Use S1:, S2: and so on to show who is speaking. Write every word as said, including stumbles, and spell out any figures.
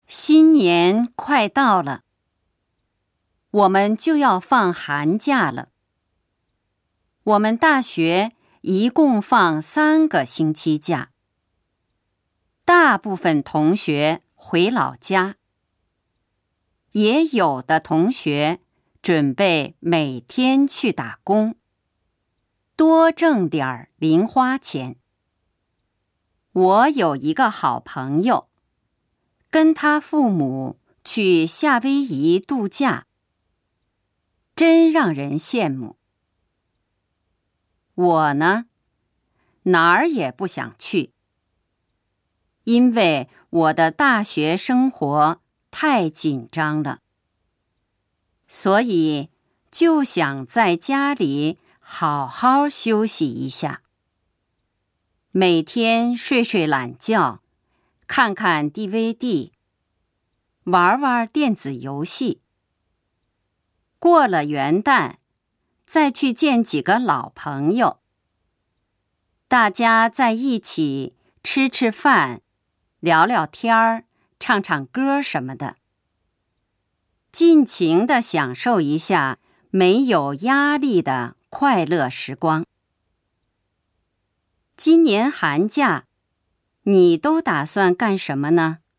S1: 新年快到了，我们就要放寒假了。我们大学一共放三个星期假，大部分同学回老家，也有的同学准备每天去打工，多挣点零花钱。我有一个好朋友，跟他父母去夏威夷度假，真让人羡慕。我呢，哪儿也不想去，因为我的大学生活太紧张了，所以就想在家里好好休息一下，每天睡睡懒觉，看看 D V D， 玩玩电子游戏。过了元旦，再去见几个老朋友，大家在一起吃吃饭，聊聊天儿，唱唱歌什么的，尽情地享受一下没有压力的快乐时光。今年寒假，你都打算干什么呢？